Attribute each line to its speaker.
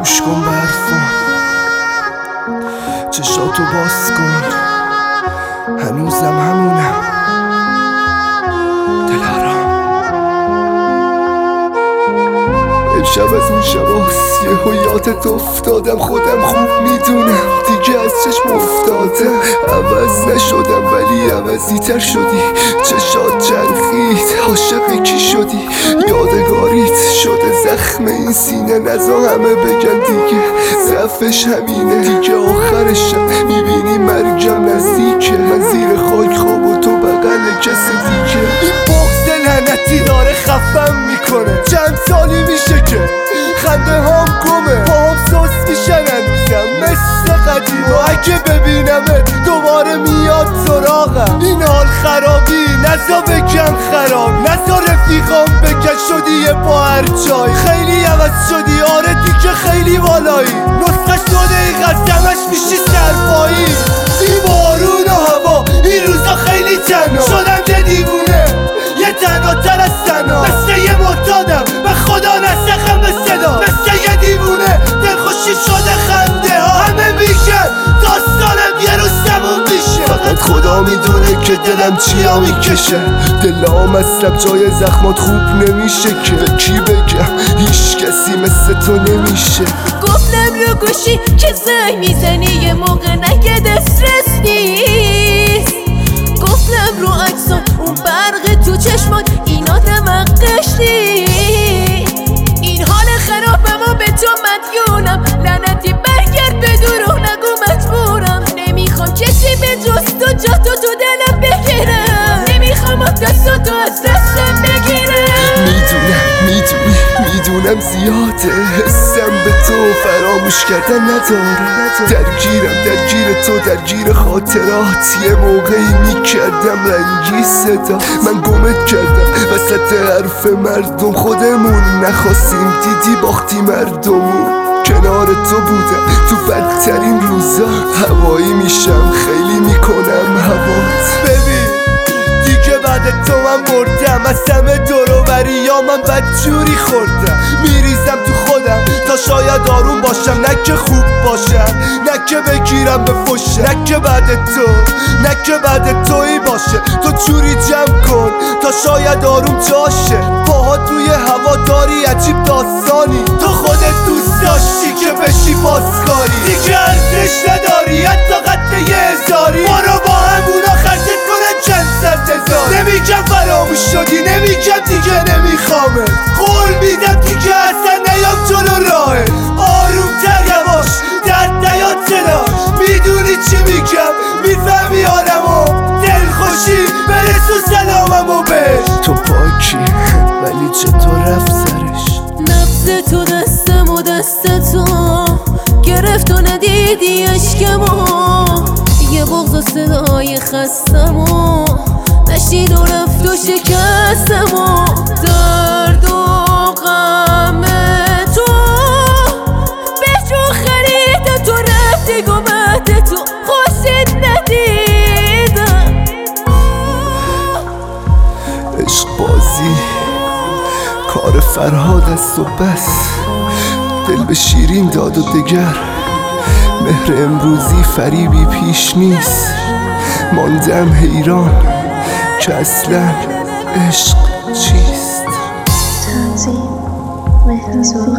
Speaker 1: گوش کن به حرفم، چشاتو باز کن، هنوزم همونم دلارام. امشب از اون شباست یهو یادت افتادم، خودم خوب میدونم دیگه از چشم افتادم. عوض نشدم ولی عوضی تر شدی، چشات چرخید عاشق کی شدی، یادگاریت شده زخم این سینه. نزا همه بگن دیگه ضعفش همینه، دیگه آخرشم میبینی مرگم نزدیکه. من زیر خاک خواب و تو بغل کسی دیگه. این بغض لعنتی داره خفم میکنه، چند سالی میشه که خنده هام گمه، با هم سوس میشن هنوزم مثل قدیم. و اگه ببینمت دوباره میاد سراغم، این حال خرابی نزا بگم خراب، نزا رفیقام بگن شدی یه با هر جای. خیلی عوض شدی آره دیگه خیلی بالایی، نسخش 2 دقیقه دمش میشی سرپایی. این بارون و هوا این روزا خیلی تنها شدم، یه دیوونه یه تنها تر از تنها، مثل یه معتادم به خدا نسخم به صدا، مثل یه دیوونه دلخوشی شده خنده ها. همه میگن داستانم یه روز تموم میشه، فقط خدا میدونه که دلم چیا میکشه. دلام اصلا جای زخمات خوب نمیشه که به کی بگم، هیچ کسی مثل تو نمیشه.
Speaker 2: گفتم رو گوشی که زنگ میزنی یه موقع نگه دسترس نیست، گفتم رو عکسان اون برق تو چشمات اینا دمقش نیست. این حال خرابم و به تو مدیونم، لعنتی برگرد به دروغ نگو مجبورم. نمیخوام کسی به جز تو جا تو دلم بگیرم، نمیخوام دستاتو از دستم بگیرم.
Speaker 1: میدونم زیاده حسم به تو فراموش کردن نداره، درگیر تو درگیر خاطرات. یه موقعی میکردم رنگی صدا، من گمت کردم وسط حرف مردم. خودمون نخواستیم دیدی باختی مردمون، کنار تو بودم تو بدترین روزا. هوایی میشم خیلی میکنم هوات، ببین دیگه بعد تو من مردم، از همه دوروبری یا من بدجوری خوردم. میریزم تو خودم تا شاید آروم باشم، نه که خوب باشم نه که بگیرم به فشه، نه که بعد تویی باشه. تو جوری جمع کن تا شاید آروم جاشه، پاهات روی هوا داری عجیب داستانی. تو خودت دوست داشتی که بشی پاسکاری، دیگه ارزش نداری حتی قد یه هزاری. برو با همونا خرجت کنن چند صد هزار. نمیگم فراموش شدی، نمیگم دیگه نمیخوامه، قول میدم دیگه اصلا نیام جلو راهه. آروم تر یواش درد نیاد صداش، میدونی چی میگم میفهمی آدمو. دلخوشی برسو سلاممو بهش. تو پاکی ولی چطور رفت سرش،
Speaker 2: نبض تو دستم و دست تو گرفت و ندیدی اشکمو. یه بغض و صدای خستمو نشید و رفت و شکستمو. درد و غم تو به جو خریدم، تو رفتی گمت تو خوشت ندیدم.
Speaker 1: عشق بازی کار فرهاد است و بس، دل به شیرین داد و دگر. مهر امروزی فریبی پیش نیست، ماندم حیران که اصلا عشق چیست.
Speaker 3: تنظیم مهرزاد.